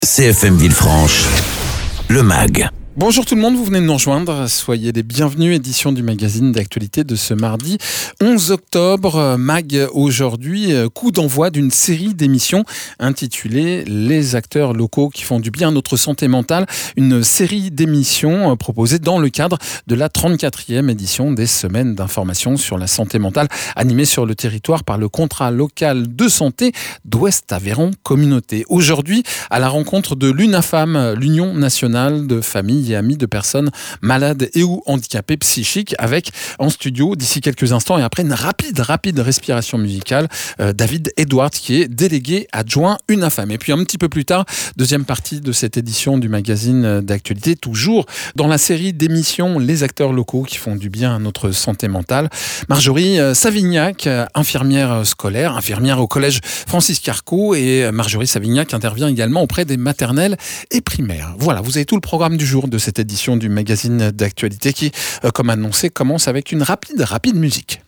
CFM Villefranche, le MAG. Bonjour tout le monde, vous venez de nous rejoindre, soyez les bienvenus, édition du magazine d'actualité de ce mardi 11 octobre. MAG aujourd'hui, coup d'envoi d'une série d'émissions intitulée Les acteurs locaux qui font du bien à notre santé mentale. Une série d'émissions proposée dans le cadre de la 34e édition des semaines d'information sur la santé mentale, animée sur le territoire par le contrat local de santé d'Ouest Aveyron Communauté. Aujourd'hui, à la rencontre de l'UNAFAM, l'Union nationale de familles et amis de personnes malades et ou handicapées psychiques, avec en studio d'ici quelques instants et après une rapide respiration musicale, David Edwards qui est délégué adjoint UNAFAM. Et puis un petit peu plus tard, deuxième partie de cette édition du magazine d'actualité, toujours dans la série d'émissions Les acteurs locaux qui font du bien à notre santé mentale. Marjorie Savignac, infirmière scolaire, infirmière au collège Francis Carco, et Marjorie Savignac intervient également auprès des maternelles et primaires. Voilà, vous avez tout le programme du jour de cette édition du magazine d'actualité qui, comme annoncé, commence avec une rapide musique.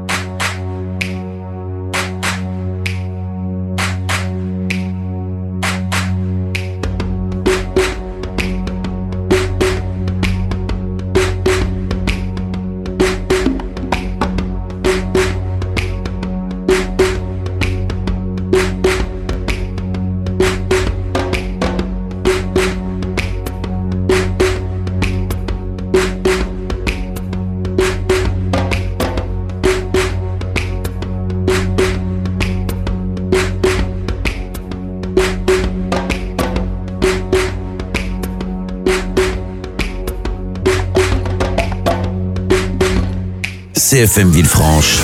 CFM Villefranche,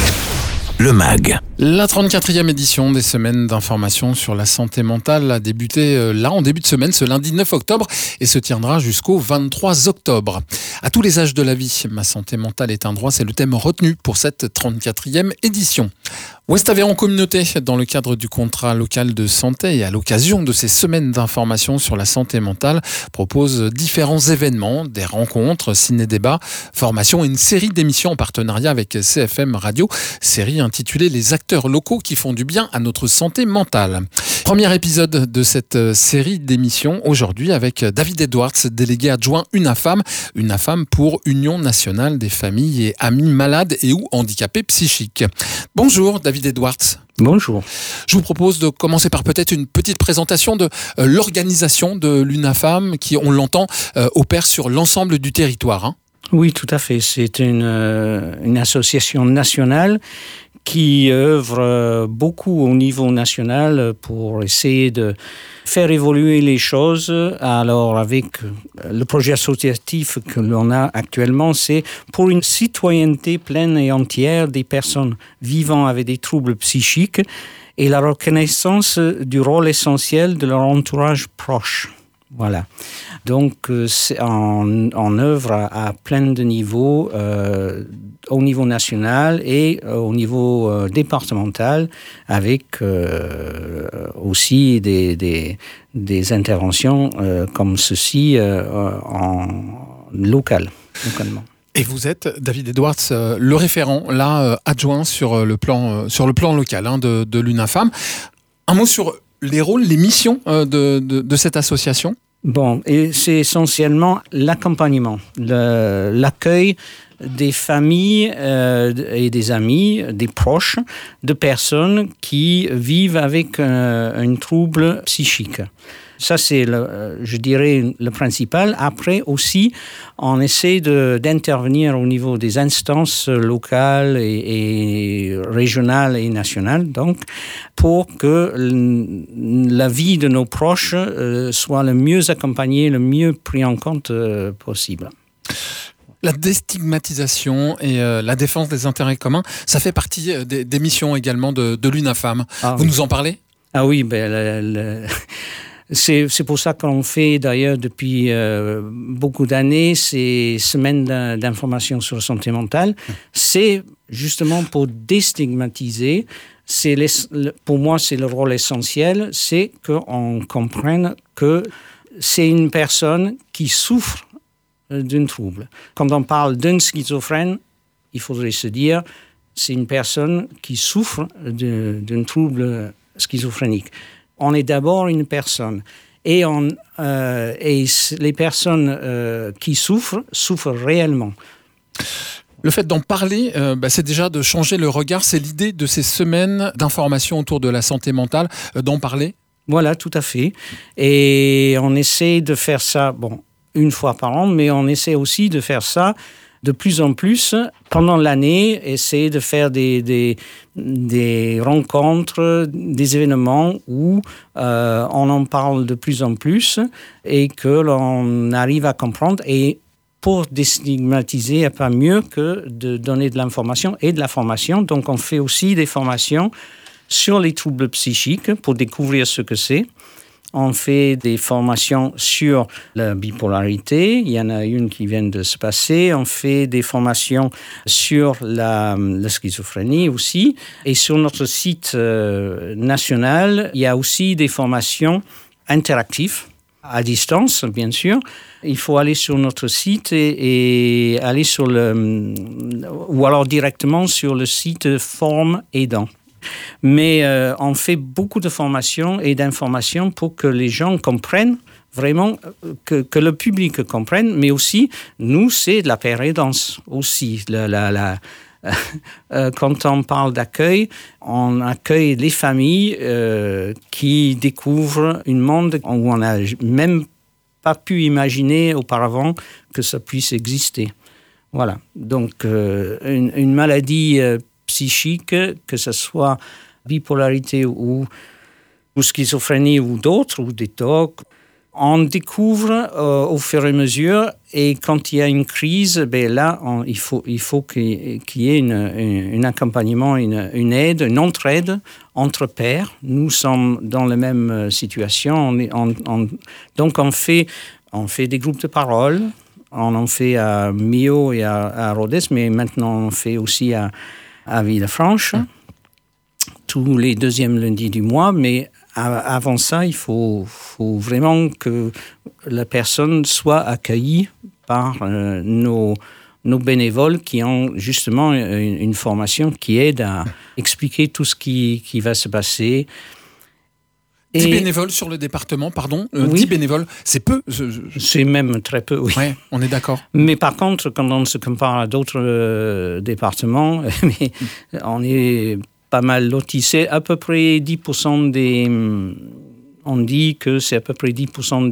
le MAG. La 34e édition des semaines d'information sur la santé mentale a débuté là en début de semaine, ce lundi 9 octobre, et se tiendra jusqu'au 23 octobre. À tous les âges de la vie, ma santé mentale est un droit, c'est le thème retenu pour cette 34e édition. Ouest Aveyron Communauté, dans le cadre du contrat local de santé et à l'occasion de ces semaines d'information sur la santé mentale, propose différents événements, des rencontres, ciné-débats, formations et une série d'émissions en partenariat avec CFM Radio, série intitulée Les acteurs locaux qui font du bien à notre santé mentale. Premier épisode de cette série d'émissions aujourd'hui avec David Edwards, délégué adjoint UNAFAM pour Union nationale des familles et amis malades et ou handicapés psychiques. Bonjour David Edwards. Bonjour. Je vous propose de commencer par peut-être une petite présentation de l'organisation de l'UNAFAM qui, on l'entend, opère sur l'ensemble du territoire. Oui, tout à fait. C'est une association nationale qui œuvre beaucoup au niveau national pour essayer de faire évoluer les choses. Alors, avec le projet associatif que l'on a actuellement, c'est pour une citoyenneté pleine et entière des personnes vivant avec des troubles psychiques et la reconnaissance du rôle essentiel de leur entourage proche. Voilà. Donc, c'est en œuvre à plein de niveaux, au niveau national et au niveau départemental, avec aussi des interventions comme ceci localement. Et vous êtes, David Edwards, le référent, là, adjoint sur le plan local de l'UNAFAM. Un mot sur les rôles, les missions de cette association? Bon, et c'est essentiellement l'accompagnement, l'accueil des familles et des amis, des proches, de personnes qui vivent avec un trouble psychique. Ça, c'est, je dirais, le principal. Après aussi, on essaie d'intervenir au niveau des instances locales et régionales et nationales, donc, pour que la vie de nos proches soit le mieux accompagnée, le mieux pris en compte possible. La déstigmatisation et la défense des intérêts communs, ça fait partie des missions également de l'UNAFAM. Vous nous en parlez ? Ah oui, c'est pour ça qu'on fait d'ailleurs depuis beaucoup d'années ces semaines d'information sur la santé mentale. C'est justement pour déstigmatiser. Pour moi, c'est le rôle essentiel, c'est qu'on comprenne que c'est une personne qui souffre d'un trouble. Quand on parle d'un schizophrène, il faudrait se dire c'est une personne qui souffre d'un trouble schizophrénique. On est d'abord une personne. et les personnes qui souffrent réellement. Le fait d'en parler, c'est déjà de changer le regard. C'est l'idée de ces semaines d'information autour de la santé mentale, d'en parler. Voilà, tout à fait. Et on essaie de faire ça, une fois par an, mais on essaie aussi de faire ça de plus en plus pendant l'année, essayer de faire des rencontres, des événements où on en parle de plus en plus et que l'on arrive à comprendre. Et pour déstigmatiser, il n'y a pas mieux que de donner de l'information et de la formation. Donc, on fait aussi des formations sur les troubles psychiques pour découvrir ce que c'est. On fait des formations sur la bipolarité. Il y en a une qui vient de se passer. On fait des formations sur la schizophrénie aussi. Et sur notre site national, il y a aussi des formations interactives, à distance, bien sûr. Il faut aller sur notre site et aller sur ou alors directement sur le site Forme Aidant. Mais on fait beaucoup de formations et d'informations pour que les gens comprennent vraiment, que le public comprenne, mais aussi, nous, c'est de la pérédance aussi. Quand on parle d'accueil, on accueille les familles qui découvrent un monde où on n'a même pas pu imaginer auparavant que ça puisse exister. Voilà. Donc, une maladie psychique, que ce soit bipolarité ou schizophrénie ou d'autres, ou des TOC, on découvre au fur et à mesure, et quand il y a une crise, là, il faut qu'il y ait un accompagnement, une aide, une entraide entre pairs. Nous sommes dans la même situation. Donc, on fait des groupes de parole. On en fait à Millau et à Rodez, mais maintenant, on fait aussi à Villefranche, tous les deuxièmes lundis du mois, mais avant ça, il faut vraiment que la personne soit accueillie par nos bénévoles qui ont justement une formation qui aide à expliquer tout ce qui va se passer. 10 bénévoles sur le département, pardon. Oui. 10 bénévoles, c'est peu. C'est même très peu, oui. Ouais, on est d'accord. Mais par contre, quand on se compare à d'autres départements, on est pas mal lotissé. À peu près 10% on dit que c'est à peu près 10%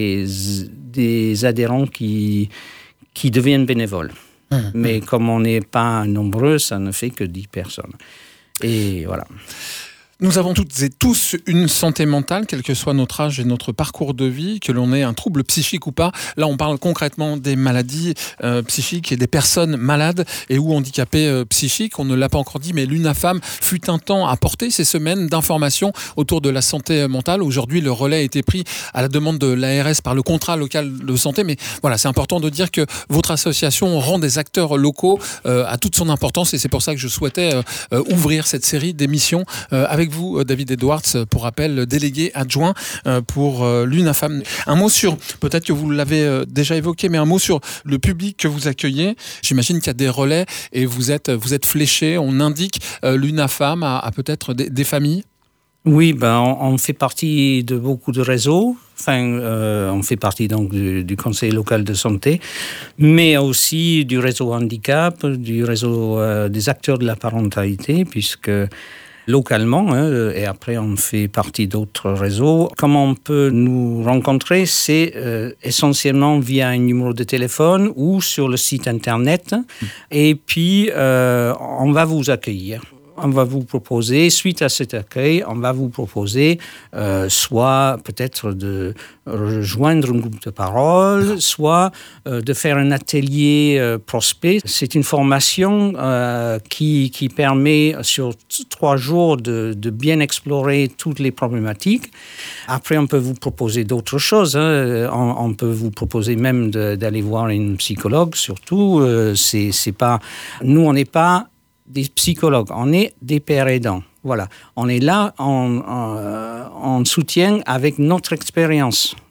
des adhérents qui deviennent bénévoles. Mais comme on n'est pas nombreux, ça ne fait que 10 personnes. Et voilà. Nous avons toutes et tous une santé mentale, quel que soit notre âge et notre parcours de vie, que l'on ait un trouble psychique ou pas. Là, on parle concrètement des maladies psychiques et des personnes malades et ou handicapées psychiques. On ne l'a pas encore dit, mais l'UNAFAM fut un temps à porter ces semaines d'information autour de la santé mentale. Aujourd'hui, le relais a été pris à la demande de l'ARS par le contrat local de santé. Mais voilà, c'est important de dire que votre association rend des acteurs locaux à toute son importance, et c'est pour ça que je souhaitais ouvrir cette série d'émissions avec vous, David Edwards, pour rappel, délégué adjoint pour l'UNAFAM. Un mot sur, peut-être que vous l'avez déjà évoqué, mais un mot sur le public que vous accueillez. J'imagine qu'il y a des relais et vous êtes fléché, on indique l'UNAFAM à peut-être des familles. Oui, on fait partie de beaucoup de réseaux. On fait partie donc du Conseil local de santé, mais aussi du réseau handicap, du réseau des acteurs de la parentalité, puisque localement, et après on fait partie d'autres réseaux. Comment on peut nous rencontrer, c'est essentiellement via un numéro de téléphone ou sur le site internet. Et puis, on va vous accueillir. On va vous proposer, suite à cet accueil, on va vous proposer soit peut-être de rejoindre un groupe de parole, soit de faire un atelier prospect. C'est une formation qui permet sur 3 jours de bien explorer toutes les problématiques. Après, on peut vous proposer d'autres choses. On peut vous proposer même d'aller voir une psychologue, surtout. C'est pas... Nous, on n'est pas des psychologues, on est des pères aidants. Voilà, on est là en soutien avec notre expérience.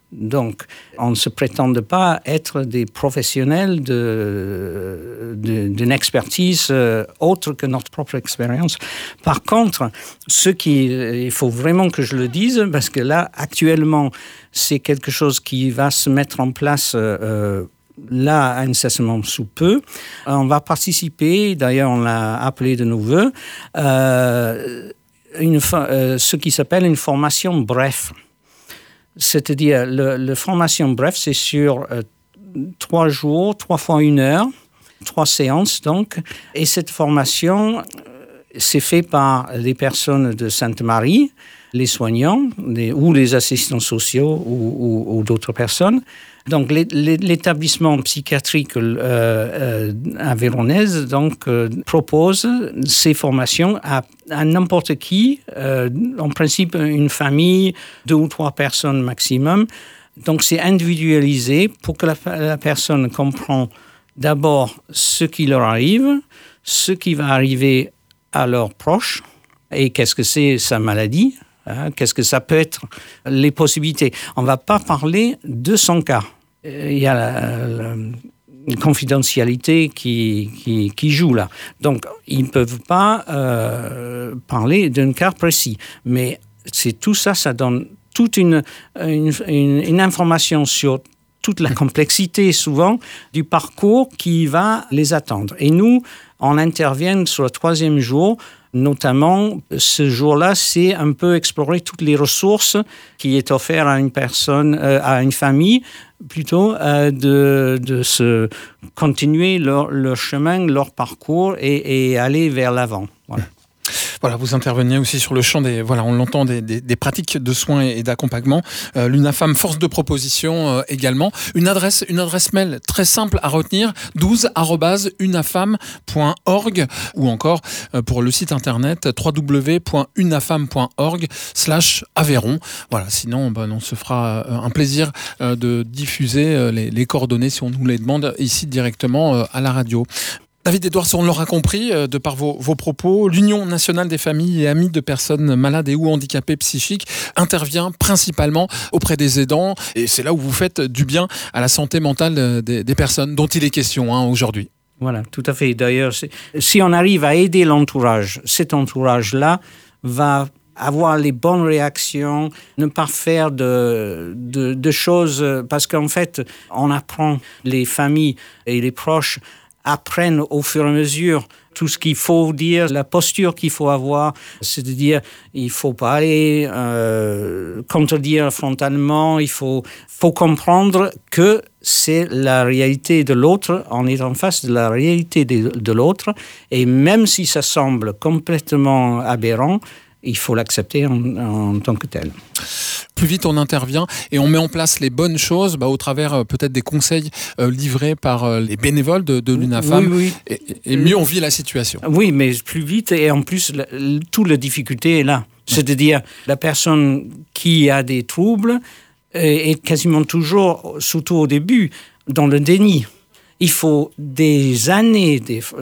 Donc, on ne se prétend pas être des professionnels d'une expertise autre que notre propre expérience. Par contre, il faut vraiment que je le dise, parce que là, actuellement, c'est quelque chose qui va se mettre en place là, incessamment sous peu. On va participer, d'ailleurs on l'a appelé de nos voeux, ce qui s'appelle une formation bref. C'est-à-dire, la formation bref, c'est sur 3 jours, 3 fois 1 heure, 3 séances donc. Et cette formation, c'est fait par les personnes de Sainte-Marie, les soignants ou les assistants sociaux ou d'autres personnes. Donc, l'établissement psychiatrique aveyronnaise propose ces formations à n'importe qui, en principe une famille, 2 ou 3 personnes maximum. Donc, c'est individualisé pour que la personne comprenne d'abord ce qui leur arrive, ce qui va arriver à leurs proches et qu'est-ce que c'est sa maladie. Qu'est-ce que ça peut être, les possibilités. On ne va pas parler de son cas. Il y a la confidentialité qui joue là. Donc, ils ne peuvent pas parler d'un cas précis. Mais c'est tout ça, ça donne toute une information sur toute la complexité, souvent, du parcours qui va les attendre. Et nous, on intervient sur le 3e jour. Notamment, ce jour-là, c'est un peu explorer toutes les ressources qui est offert à une personne, à une famille, plutôt, de se continuer leur chemin, leur parcours et aller vers l'avant. Voilà. Voilà, vous interveniez aussi sur le champ on l'entend, des pratiques de soins et d'accompagnement. L'UNAFAM, force de proposition également. Une adresse mail très simple à retenir, 12@unafam.org, ou encore pour le site internet www.unafam.org/Aveyron. Voilà, sinon on se fera un plaisir de diffuser les coordonnées si on nous les demande ici directement à la radio. David Edwards, on l'aura compris de par vos propos, l'Union nationale des familles et amis de personnes malades et ou handicapées psychiques intervient principalement auprès des aidants, et c'est là où vous faites du bien à la santé mentale des personnes dont il est question aujourd'hui. Voilà, tout à fait. D'ailleurs, si on arrive à aider l'entourage, cet entourage-là va avoir les bonnes réactions, ne pas faire de choses, parce qu'en fait, on apprend, les familles et les proches apprennent au fur et à mesure tout ce qu'il faut dire, la posture qu'il faut avoir, c'est-à-dire il ne faut pas aller contredire frontalement, il faut comprendre que c'est la réalité de l'autre, on est en face de la réalité de l'autre, et même si ça semble complètement aberrant, il faut l'accepter en tant que tel. Plus vite on intervient et on met en place les bonnes choses au travers peut-être des conseils livrés par les bénévoles de l'UNAFAM, oui. Et mieux on vit la situation. Oui, mais plus vite, et en plus, toute la difficulté est là. C'est-à-dire, la personne qui a des troubles est quasiment toujours, surtout au début, dans le déni. Il faut des années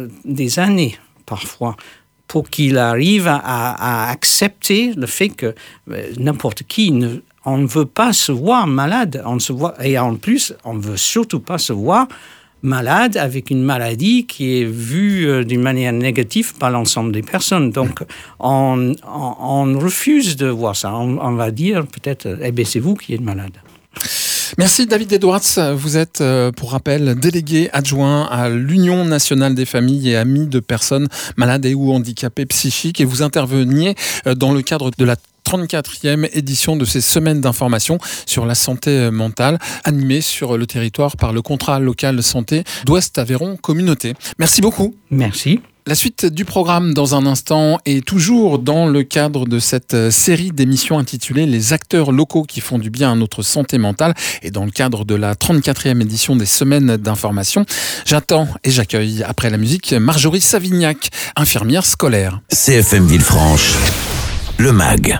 parfois, pour qu'il arrive à accepter le fait que n'importe qui, on ne veut pas se voir malade. Et en plus, on ne veut surtout pas se voir malade avec une maladie qui est vue d'une manière négative par l'ensemble des personnes. Donc, on refuse de voir ça. On va dire peut-être, c'est vous qui êtes malade. Merci David Edwards, vous êtes pour rappel délégué adjoint à l'Union nationale des familles et amis de personnes malades et ou handicapées psychiques, et vous interveniez dans le cadre de la 34e édition de ces semaines d'information sur la santé mentale, animée sur le territoire par le contrat local santé d'Ouest Aveyron Communauté. Merci beaucoup. Merci. La suite du programme dans un instant est toujours dans le cadre de cette série d'émissions intitulée « Les acteurs locaux qui font du bien à notre santé mentale » et dans le cadre de la 34e édition des semaines d'information. J'attends et j'accueille après la musique Marjorie Savignac, infirmière scolaire. CFM Villefranche, le MAG.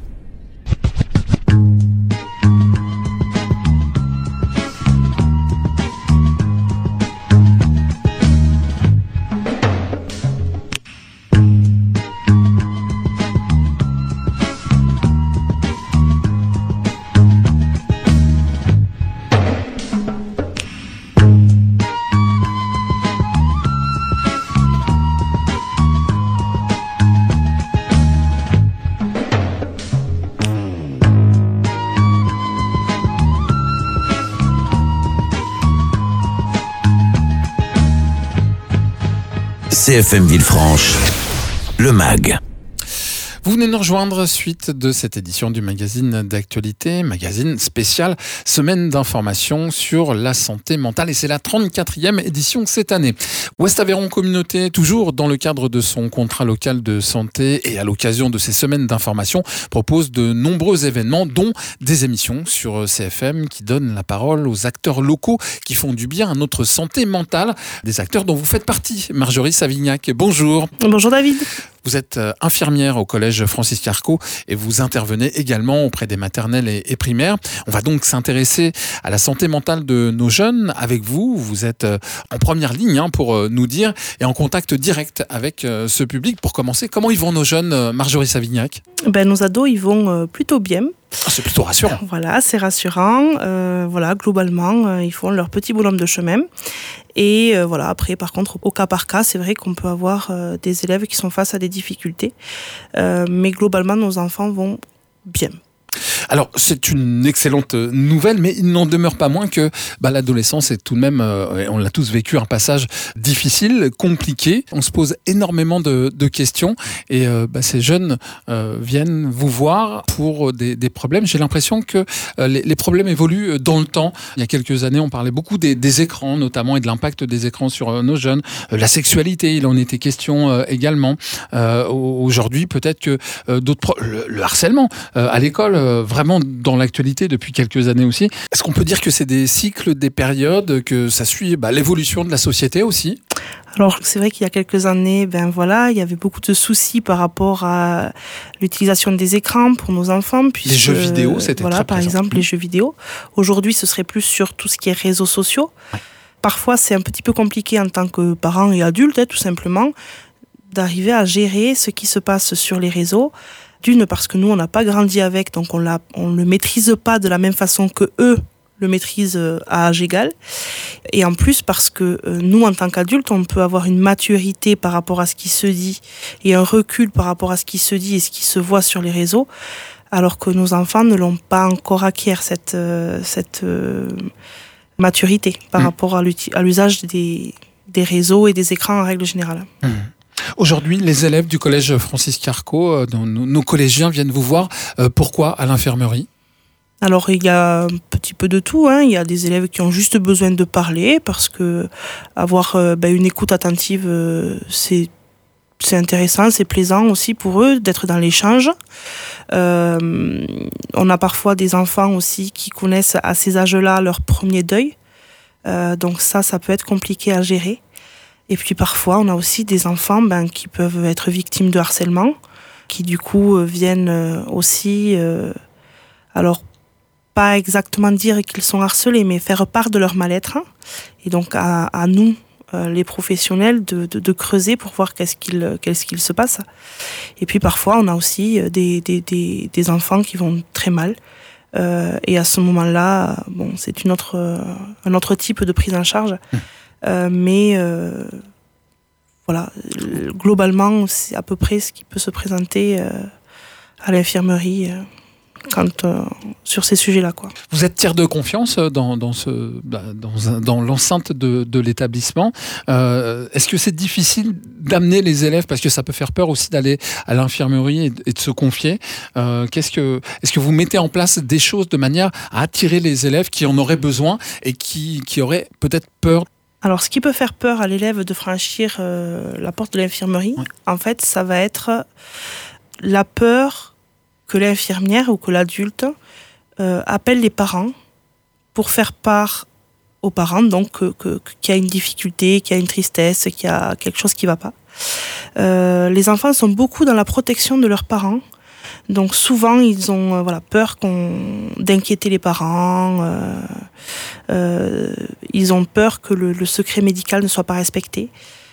CFM Villefranche, le MAG. Vous venez nous rejoindre suite de cette édition du magazine d'actualité, magazine spécial, semaine d'information sur la santé mentale, et c'est la 34e édition cette année. Ouest Aveyron Communauté, toujours dans le cadre de son contrat local de santé et à l'occasion de ces semaines d'information, propose de nombreux événements, dont des émissions sur CFM qui donnent la parole aux acteurs locaux qui font du bien à notre santé mentale, des acteurs dont vous faites partie. Marjorie Savignac, bonjour. Bonjour David. Vous êtes infirmière au collège Francis Carco et vous intervenez également auprès des maternelles et primaires. On va donc s'intéresser à la santé mentale de nos jeunes avec vous. Vous êtes en première ligne pour nous dire et en contact direct avec ce public. Pour commencer, comment ils vont nos jeunes, Marjorie Savignac ? Nos ados, ils vont plutôt bien. Ah, c'est plutôt rassurant. Voilà, c'est rassurant. Globalement, ils font leur petit bonhomme de chemin. Et après, par contre, au cas par cas, c'est vrai qu'on peut avoir des élèves qui sont face à des difficultés. Mais globalement, nos enfants vont bien. Alors, c'est une excellente nouvelle, mais il n'en demeure pas moins que l'adolescence est tout de même, on l'a tous vécu, un passage difficile, compliqué. On se pose énormément de questions et ces jeunes viennent vous voir pour des problèmes. J'ai l'impression que les problèmes évoluent dans le temps. Il y a quelques années, on parlait beaucoup des écrans, notamment, et de l'impact des écrans sur nos jeunes. La sexualité, il en était question également. Aujourd'hui, peut-être que le harcèlement à l'école, vraiment dans l'actualité depuis quelques années aussi. Est-ce qu'on peut dire que c'est des cycles, des périodes, que ça suit l'évolution de la société aussi ? Alors, c'est vrai qu'il y a quelques années, il y avait beaucoup de soucis par rapport à l'utilisation des écrans pour nos enfants. Les jeux vidéo, c'était très présent. Par exemple, les jeux vidéo. Aujourd'hui, ce serait plus sur tout ce qui est réseaux sociaux. Ouais. Parfois, c'est un petit peu compliqué en tant que parent et adulte, tout simplement, d'arriver à gérer ce qui se passe sur les réseaux. D'une, parce que nous, on n'a pas grandi avec, donc on ne le maîtrise pas de la même façon que eux le maîtrisent à âge égal. Et en plus, parce que nous, en tant qu'adultes, on peut avoir une maturité par rapport à ce qui se dit et un recul par rapport à ce qui se dit et ce qui se voit sur les réseaux, alors que nos enfants ne l'ont pas encore acquis, cette maturité par rapport à l'usage des réseaux et des écrans en règle générale. Aujourd'hui, les élèves du collège Francis Carco, nos collégiens viennent vous voir. Pourquoi à l'infirmerie ? Alors, il y a un petit peu de tout. Il y a des élèves qui ont juste besoin de parler parce que avoir une écoute attentive, c'est intéressant, c'est plaisant aussi pour eux d'être dans l'échange. On a parfois des enfants aussi qui connaissent à ces âges-là leur premier deuil. Donc ça peut être compliqué à gérer. Et puis parfois, on a aussi des enfants qui peuvent être victimes de harcèlement, qui du coup viennent aussi, alors pas exactement dire qu'ils sont harcelés, mais faire part de leur mal-être. Et donc à nous, les professionnels, de creuser pour voir qu'est-ce qu'il se passe. Et puis parfois, on a aussi des enfants qui vont très mal. Et à ce moment-là, c'est un autre type de prise en charge. Globalement, c'est à peu près ce qui peut se présenter à l'infirmerie sur ces sujets-là, quoi. Vous êtes tiers de confiance dans l'enceinte de l'établissement. Est-ce que c'est difficile d'amener les élèves, parce que ça peut faire peur aussi d'aller à l'infirmerie et de se confier. Est-ce que vous mettez en place des choses de manière à attirer les élèves qui en auraient besoin et qui auraient peut-être peur? Alors, ce qui peut faire peur à l'élève de franchir la porte de l'infirmerie, en fait, ça va être la peur que l'infirmière ou que l'adulte appelle les parents pour faire part aux parents, donc qu'il y a une difficulté, qu'il y a une tristesse, qu'il y a quelque chose qui ne va pas. Les enfants sont beaucoup dans la protection de leurs parents. Donc souvent, ils ont peur d'inquiéter les parents. Ils ont peur que le secret médical ne soit pas respecté.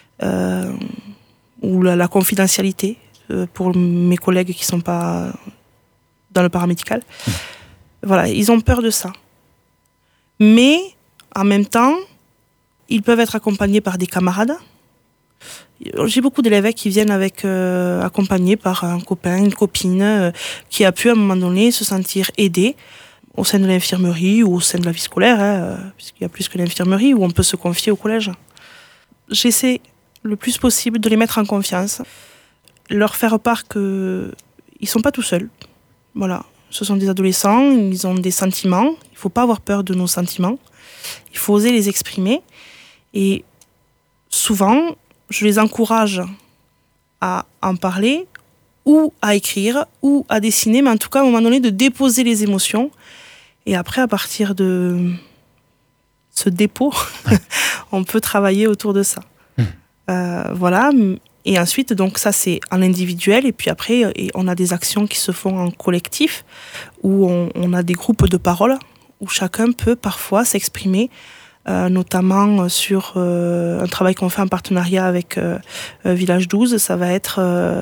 Ou la confidentialité, pour mes collègues qui ne sont pas dans le paramédical. Voilà, ils ont peur de ça. Mais, en même temps, ils peuvent être accompagnés par des camarades. J'ai beaucoup d'élèves qui viennent accompagnés par un copain, une copine, qui a pu à un moment donné se sentir aidé au sein de l'infirmerie ou au sein de la vie scolaire, puisqu'il y a plus que l'infirmerie où on peut se confier au collège. J'essaie le plus possible, de les mettre en confiance, leur faire part qu'ils ne sont pas tout seuls. Voilà. Ce sont des adolescents, ils ont des sentiments, il ne faut pas avoir peur de nos sentiments, il faut oser les exprimer. Et souvent, je les encourage à en parler, ou à écrire, ou à dessiner, mais en tout cas, à un moment donné, de déposer les émotions. Et après, à partir de ce dépôt, on peut travailler autour de ça. Voilà. Et ensuite, donc ça, c'est en individuel. Et puis après, on a des actions qui se font en collectif, où on a des groupes de parole, où chacun peut parfois s'exprimer, notamment sur un travail qu'on fait en partenariat avec Village 12. Ça va être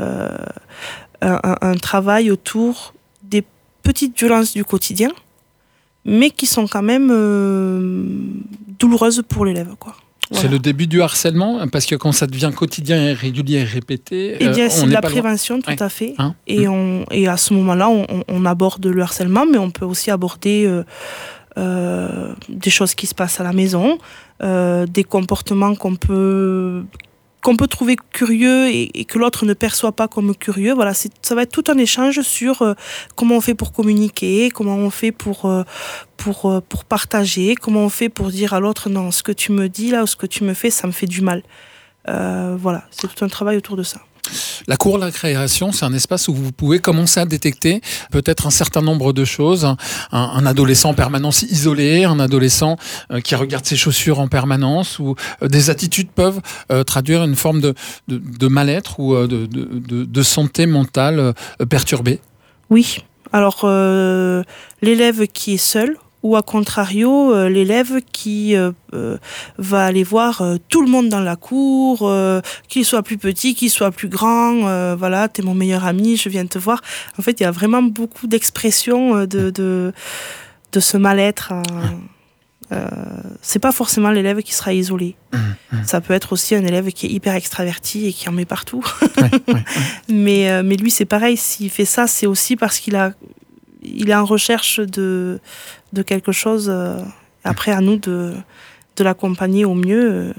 un travail autour des petites violences du quotidien, mais qui sont quand même douloureuses pour l'élève, quoi. Voilà. C'est le début du harcèlement, parce que quand ça devient quotidien et régulier et répété, eh bien, c'est de la prévention, tout à fait. Hein, et à ce moment-là, on aborde le harcèlement, mais on peut aussi aborder des choses qui se passent à la maison, des comportements qu'on peut trouver curieux et que l'autre ne perçoit pas comme curieux. Voilà, ça va être tout un échange sur comment on fait pour communiquer, comment on fait pour partager, comment on fait pour dire à l'autre non, ce que tu me dis là ou ce que tu me fais, ça me fait du mal. Voilà, c'est tout un travail autour de ça. La cour de la création, c'est un espace où vous pouvez commencer à détecter peut-être un certain nombre de choses. Un adolescent en permanence isolé, un adolescent qui regarde ses chaussures en permanence, ou des attitudes peuvent traduire une forme de mal-être ou de santé mentale perturbée. Oui, alors l'élève qui est seul, ou à contrario, l'élève qui va aller voir tout le monde dans la cour, qu'il soit plus petit, qu'il soit plus grand, voilà, t'es mon meilleur ami, je viens te voir. En fait, il y a vraiment beaucoup d'expressions de ce mal-être. C'est pas forcément l'élève qui sera isolé. Ça peut être aussi un élève qui est hyper extraverti et qui en met partout. Mais lui, c'est pareil, s'il fait ça, c'est aussi parce qu'il est en recherche de quelque chose. Après, à nous de l'accompagner au mieux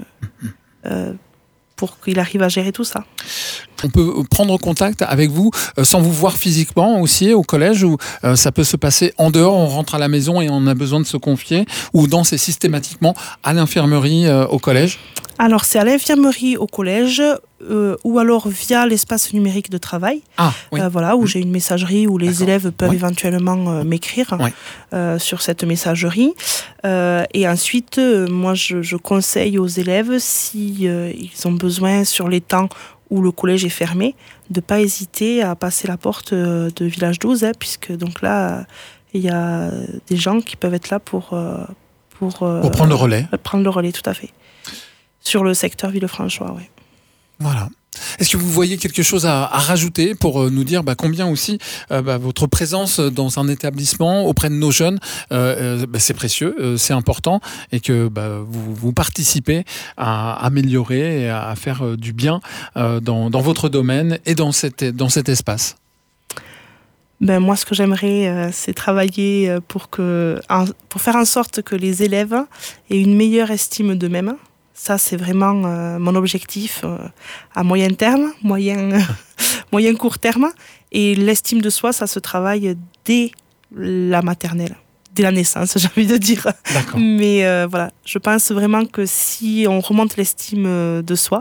pour qu'il arrive à gérer tout ça. On peut prendre contact avec vous sans vous voir physiquement aussi au collège, ou ça peut se passer en dehors, on rentre à la maison et on a besoin de se confier, ou c'est systématiquement à l'infirmerie au collège? Alors, c'est à l'infirmerie au collège, ou alors via l'espace numérique de travail, voilà, où j'ai une messagerie où les élèves peuvent éventuellement m'écrire sur cette messagerie. Et ensuite, moi, je conseille aux élèves, si ils ont besoin sur les temps où le collège est fermé, de ne pas hésiter à passer la porte de Village 12, puisque donc là, il y a des gens qui peuvent être là pour prendre le relais. Prendre le relais, tout à fait. Sur le secteur Villefranchois, oui. Voilà. Est-ce que vous voyez quelque chose à rajouter pour nous dire combien aussi votre présence dans un établissement auprès de nos jeunes, c'est précieux, c'est important, et que vous participez à améliorer et à faire du bien dans votre domaine et dans cet espace? Moi, ce que j'aimerais, c'est travailler pour faire en sorte que les élèves aient une meilleure estime d'eux-mêmes. Ça, c'est vraiment mon objectif à moyen terme, moyen court terme. Et l'estime de soi, ça se travaille dès la maternelle, dès la naissance, j'ai envie de dire. D'accord. Mais voilà, je pense vraiment que si on remonte l'estime de soi...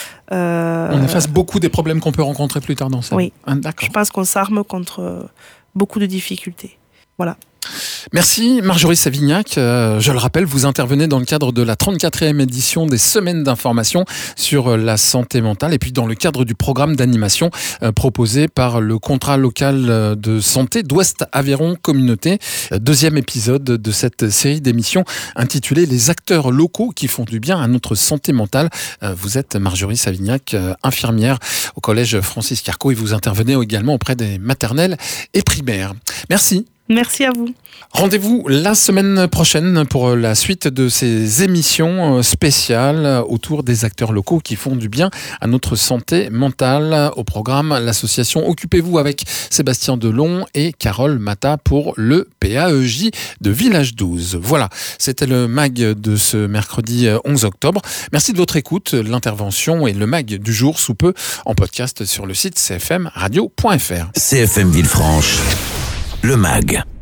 on efface beaucoup des problèmes qu'on peut rencontrer plus tard dans sa vie. Oui, d'accord. Je pense qu'on s'arme contre beaucoup de difficultés. Voilà. Merci Marjorie Savignac. Je le rappelle, vous intervenez dans le cadre de la 34e édition des Semaines d'information sur la santé mentale, et puis dans le cadre du programme d'animation proposé par le contrat local de santé d'Ouest Aveyron Communauté. Deuxième épisode de cette série d'émissions intitulée Les acteurs locaux qui font du bien à notre santé mentale. Vous êtes Marjorie Savignac, infirmière au collège Francis Carco, et vous intervenez également auprès des maternelles et primaires. Merci. Merci à vous. Rendez-vous la semaine prochaine pour la suite de ces émissions spéciales autour des acteurs locaux qui font du bien à notre santé mentale. Au programme, l'association Occupez-vous avec Sébastien Delon et Carole Mata pour le PAEJ de Village 12. Voilà, c'était le MAG de ce mercredi 11 octobre. Merci de votre écoute. L'intervention et le MAG du jour sous peu en podcast sur le site cfmradio.fr. CFM Villefranche, le MAG.